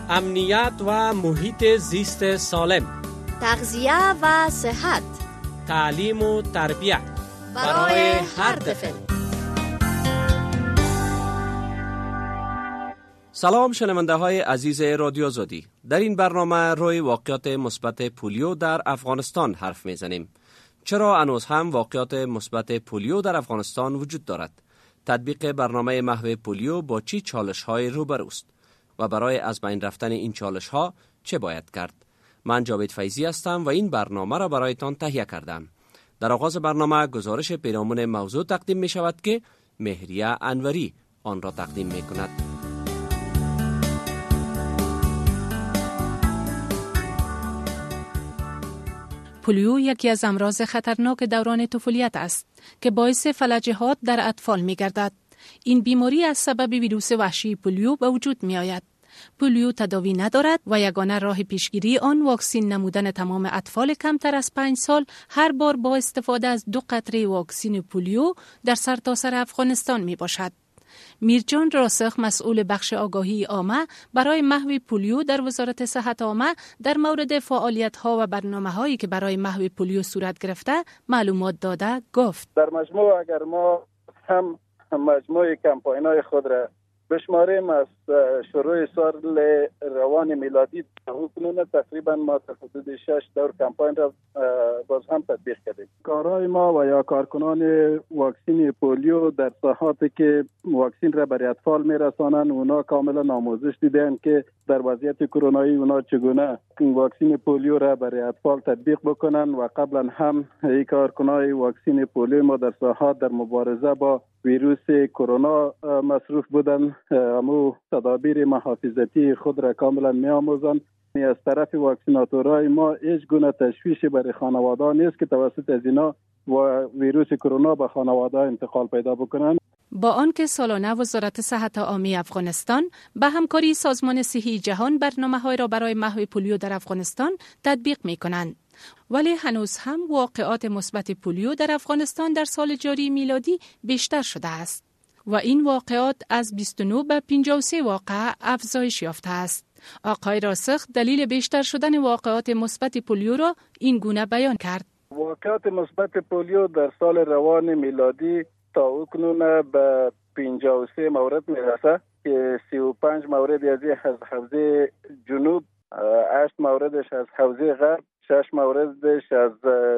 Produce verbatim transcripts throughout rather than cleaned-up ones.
امنیت و محیط زیست سالم، تغذیه و صحت، تعلیم و تربیت برای هر طفل. سلام شنونده های عزیز رادیو آزادی. در این برنامه روی واقعات مثبت پولیو در افغانستان حرف میزنیم. چرا هنوز هم واقعات مثبت پولیو در افغانستان وجود دارد؟ تطبیق برنامه محو پولیو با چی چالش های روبروست و برای از بین رفتن این چالش ها چه باید کرد؟ من جاوید فیضی هستم و این برنامه را برایتان تهیه کردم. در آغاز برنامه گزارش پیرامون موضوع تقدیم می شود که مهریه انوری آن را تقدیم می کند. پولیو یکی از امراض خطرناک دوران طفولیت است که باعث فلجهات در اطفال می گردد. این بیماری از سبب ویروس وحشی پولیو به وجود می آید. پولیو تداوی ندارد و یگانه راه پیشگیری آن واکسین نمودن تمام اطفال کمتر از پنج سال هر بار با استفاده از دو قطره واکسین پولیو در سرتاسر افغانستان می باشد. میرجان راسخ، مسئول بخش آگاهی عامه برای محو پولیو در وزارت صحت عامه، در مورد فعالیت‌ها و برنامه‌هایی که برای محو پولیو صورت گرفته معلومات داده گفت: در مجموع اگر ما هم مجموع کمپاین‌های خود را بشماریم، از شروع سال روان میلادی تا تقریبا ما تا حدود شش دور کمپاین را باز هم تطبیق کردیم. کارهای ما و یا کارکنان واکسین پولیو در ساحاتی که واکسین را برای اطفال میرسانند، اونا کاملا آموزش دیدن که در وضعیت کرونایی اونا چگونه واکسین پولیو را برای اطفال تطبیق بکنن و قبلا هم این کارکنان واکسین پولیو ما در ساحات در مبارزه با ویروس کرونا مصروف بودن، امو تدابیر محافظتی خود را کاملا می آموزند. از طرف واکسیناتورهای ما هیچ گونه تشویشی برای خانواده نیست که توسط از اینا و ویروس کرونا به خانواده انتقال پیدا بکنند. با آنکه سالانه وزارت صحت عامه افغانستان به همکاری سازمان صحی جهان برنامه‌های را برای محو پولیو در افغانستان تطبیق می‌کنند، ولی هنوز هم واقعات مثبت پولیو در افغانستان در سال جاری میلادی بیشتر شده است و این واقعات از بیست و نه به پنجاه و سه واقعه افزایش یافته است. آقای راسخ دلیل بیشتر شدن واقعات مثبت پولیو را این گونه بیان کرد: واقعات مثبت پولیو در سال روان میلادی تا اکنون به پنجاه و سه مورد میرسه که سی و پنج مورد از حوزه جنوب، هشت موردش از حوزه غرب، شش موردش از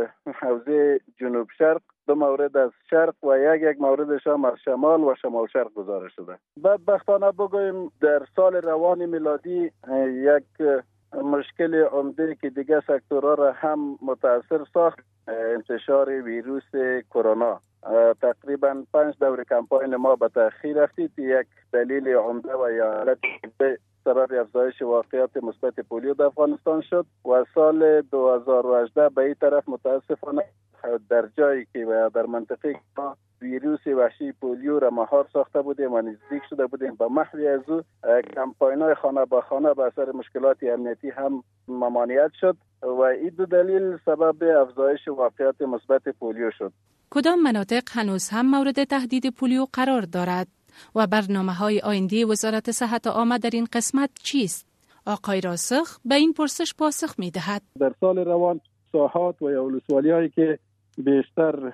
حوزه جنوب شرق، دو مورد از شرق و یک یک موردش هم از شمال و شمال شرق گزارش شده. بدبختانه بگوییم در سال روان میلادی یک مشکل عمده که دیگه سکتورها را هم متاثر ساخت، انتشار ویروس کرونا. تقریبا پنج دور کمپاین ما به تأخیر رفتید. یک دلیل عمده و یا علت سبب افزایش واقعات مثبت پولیو در افغانستان شد و سال دو هزار و هجده به این طرف متاسفانه در جایی که در منطقه ما ویروس وحشی پولیو را مهار ساخته بودیم و نزدیک شده بودیم به محو از او، کمپاین‌های خانه به خانه به اثر مشکلات امنیتی هم ممانعت شد و این دو دلیل سبب افزایش واقعات مثبت پولیو شد. کدام مناطق هنوز هم مورد تهدید پولیو قرار دارد و برنامه‌های آینده وزارت صحت عامه در این قسمت چیست؟ آقای راسخ به این پرسش پاسخ می‌دهد: در سال روان ساحات و یا ولسوالی‌هایی که بیشتر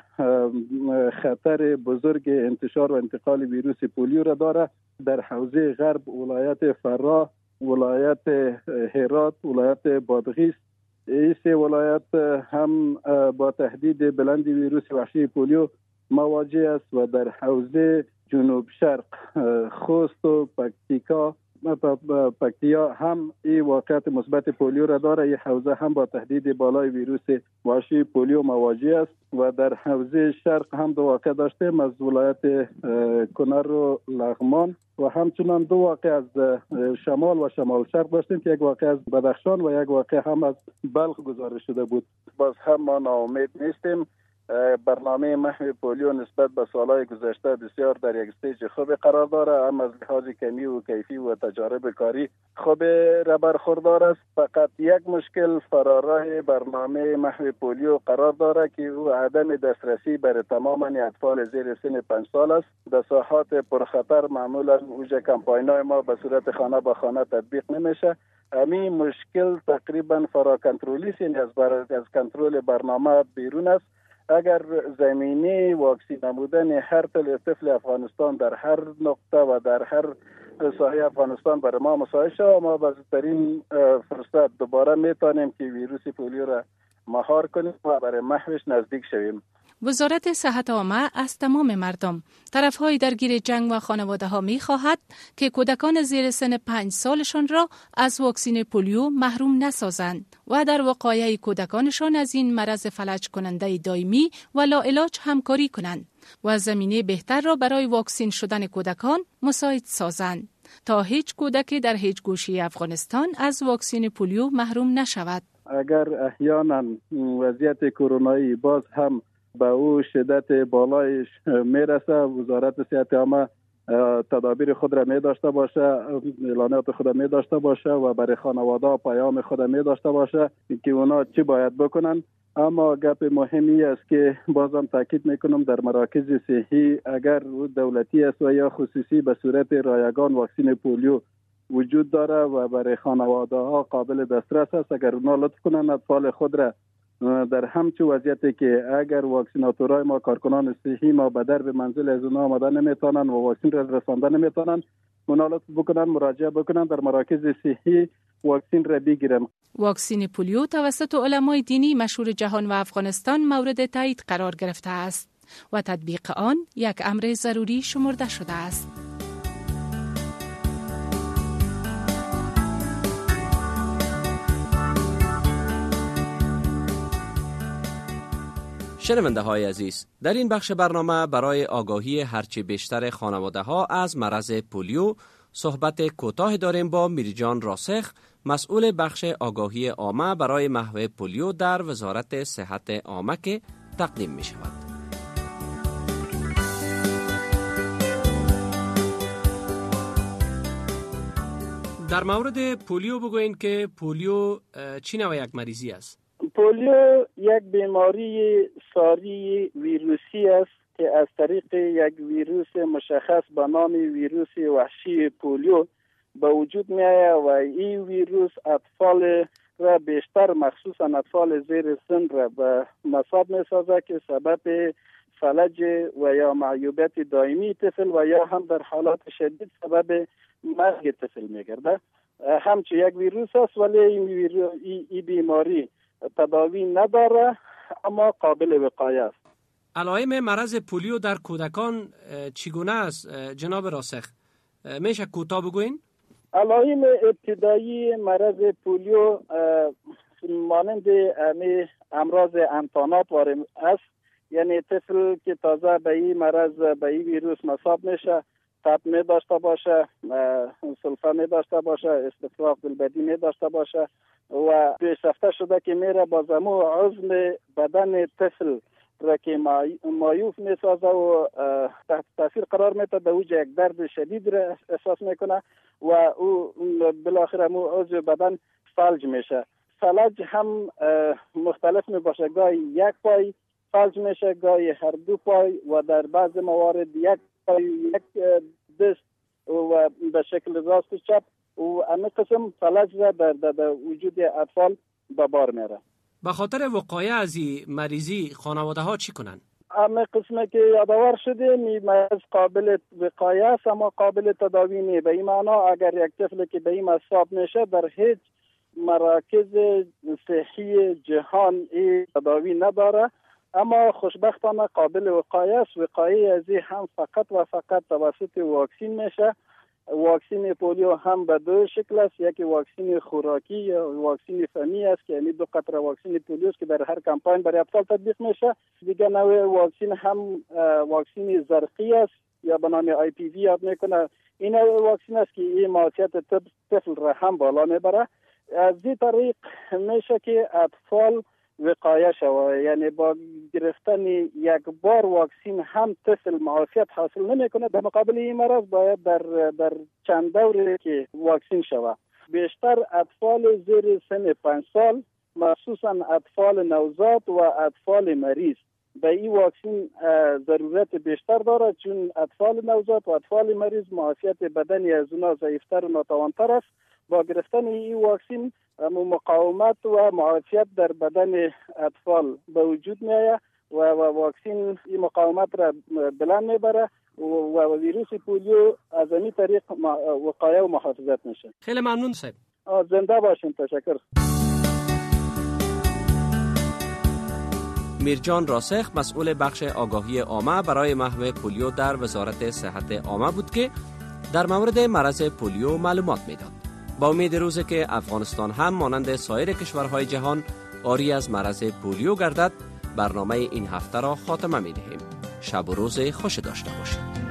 خطر بزرگ انتشار و انتقال ویروس پولیو را داره، در حوزه غرب ولایت فراه، ولایت هرات، ولایت بادغیس، این سه ولایت هم با تهدید بلند ویروس وحشی پولیو مواجه است و در حوزه جنوب شرق، خوست و پکتیکا پکتیا هم این واقعیت مثبت پولیو را داره. این حوزه هم با تهدید بالای ویروس وحشی پولیو مواجه است و در حوزه شرق هم دو واقع داشتیم از ولایت کنر و لغمان و همچنان دو واقع از شمال و شمال شرق داشتیم که یک واقع از بدخشان و یک واقع هم از بلخ گزارش شده بود. باز هم ما ناامید نیستیم برنامه محو پولیو نسبت به سالهای گذشته بسیار در یک استیج خوب قرار داره، هم از لحاظ کمی و کیفی و تجارب کاری خوب را برخوردار است. فقط یک مشکل فراراه برنامه محو پولیو قرار داره که او عدم دسترسی بر تمام اطفال زیر سن پنج سال است. در ساحات پرخطر معمولا اوج کمپاین‌های ما به صورت خانه به خانه تطبیق نمیشه. همین مشکل تقریبا فرا کنترلی است، از بر از کنترل برنامه بیرون است. اگر زمینه واکسین نمودن هر طفل افغانستان در هر نقطه و در هر ساحه افغانستان برای ما مساعد شود، ما با بهترین فرصت دوباره میتونیم که ویروس پولیو را مهار کنیم و برای محوش نزدیک شویم. وزارت صحت عامه از تمام مردم، طرفهای درگیر جنگ و خانواده ها می خواهد که کودکان زیر سن پنج سالشان را از واکسین پولیو محروم نسازند و در وقایع کودکانشان از این مرض فلج کننده دائمی و لاعلاج همکاری کنند و زمینه بهتر را برای واکسین شدن کودکان مساعد سازند تا هیچ کودکی در هیچ گوشه افغانستان از واکسین پولیو محروم نشود. اگر احیانا وضعیت کرونایی باز هم به او شدت بالایش میرسه، وزارت صحت عامه تدابیر خود را می داشته باشه، اعلانات خود را می داشته باشه و برای خانواده پیام خود را می داشته باشه که اونا چی باید بکنن. اما گپ مهمی است که بازم تاکید میکنم در مراکز صحی اگر دولتی است و یا خصوصی به صورت رایگان واکسین پولیو وجود داره و برای خانواده ها قابل دسترس است، اگر اونا لطف کنن اطفال خود را در همچون وضعیتی که اگر واکسیناتورای ما کارکنان صحی ما به درب منزل از اونا آمده نمیتونن و واکسین را رسانده نمیتونن، اونا لطف بکنن مراجعه بکنن در مراکز صحی واکسین را بگیرن. واکسین پولیو توسط علمای دینی مشهور جهان و افغانستان مورد تایید قرار گرفته است و تطبیق آن یک امر ضروری شمرده شده است. شنونده های عزیز، در این بخش برنامه برای آگاهی هرچی بیشتر خانواده ها از مرض پولیو صحبت کوتاه داریم با میرجان راسخ، مسئول بخش آگاهی عامه برای محو پولیو در وزارت صحت عامه که تقدیم می شود. در مورد پولیو بگوین که پولیو چی نوع یک مریضی است؟ پولیو یک بیماری ساری ویروسی است که از طریق یک ویروس مشخص به نام ویروس وحشی پولیو به وجود می آید و این ویروس اطفال را بیشتر مخصوصا اطفال زیر سن را به مصاب می سازد که سبب فلج و یا معیوبیت دائمی طفل و یا هم در حالات شدید سبب مرگ طفل می گردد. همچون یک ویروس است ولی این, ویرو... این بیماری تداوی نداره اما قابل وقایه است. علائم مرض پولیو در کودکان چگونه است جناب راسخ؟ میشه کوتاه بگوین؟ علائم ابتدایی مرض پولیو مانند امی امراض انتانات است، یعنی طفل که تازه به این مرض به این ویروس مصاب میشه تب می داشته باشه، سلفه می داشته باشه، استفراغ دلبدی می داشته باشه و پیشرفته شده که میره با زمو عضو بدن طفل را که مایوف می سازه و تحت تاثیر قرار میده، به اوج یک درد شدید را احساس میکنه و او بالاخره مو عضو بدن فلج میشه. فلج هم مختلف می باشه، گاهی یک پای فلج میشه، گاهی هر دو پای و در بعض موارد یک پای یک دست و به شکل راست و چپ و همه قسم فلج را در, در, در وجود اطفال به بار میره. به خاطر وقایع از این مریضی خانواده ها چی کنن؟ همه قسمه که یادآور شده می مرض قابل وقایه است اما قابل تداوی نیست. به این معنا اگر یک طفل که به این مصاب میشه در هیچ مراکز صحی جهان این تداوی نداره، اما خوشبختانه قابل وقایه است. وقایه از این هم فقط و فقط توسط واکسین میشه. واکسین پولیو هم به دو شکل است، یکی واکسین خوراکی یا واکسین فنی است که یعنی دو قطره واکسین پولیو است که در هر کمپاین برای اطفال تطبیق میشه. دیگه نوع واکسین هم واکسین زرقی است یا به نام آی پی وی یاد میکنه. این واکسین است که این موثریت طفل را هم بالا میبره. از این طریق میشه که اطفال وقایه شود. یعنی با گرفتن یک بار واکسین هم طفل معافیت حاصل نمیکنه، در مقابل این مرض باید در در چند دوره که واکسین شود. بیشتر اطفال زیر سن پنج سال، مخصوصا اطفال نوزاد و اطفال مریض، به این واکسین ضرورت بیشتر دارد، چون اطفال نوزاد و اطفال مریض معافیت بدنی از اونا ضعیفتر و ناتوانتر است. با گرفتن این واکسین مقاومت و معافیت در بدن اطفال به وجود میآید و واکسین این مقاومت را بلند میبره و ویروس پولیو از این طریق وقایه و محافظت میشه. خیلی ممنون صاحب. زنده باشین. تشکر. میرجان راسخ مسئول بخش آگاهی عامه برای محو پولیو در وزارت صحت عامه بود که در مورد مرض پولیو معلومات میداد. با امید روزی که افغانستان هم مانند سایر کشورهای جهان آری از مرض پولیو گردد، برنامه این هفته را خاتمه میدهیم. شب و روز خوش داشته باشید.